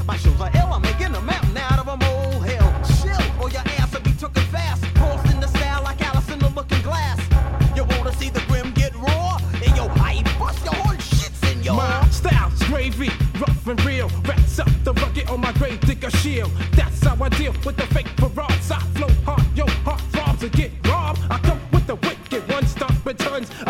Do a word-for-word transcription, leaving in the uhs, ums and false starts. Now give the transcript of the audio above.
My shows are ill, I'm making a mountain out of a molehill. Chill, or your ass will be tooken fast. Crossed in the style like Alice in the Looking Glass. You wanna see the grim get raw? And yo, I bust your whole shits in your. My style's gravy, rough and real. Rats up the rugged on my grave digger shield. That's how I deal with the fake parades. I flow hard, yo, heart throbs to get robbed. I come with the wicked one, stop returns.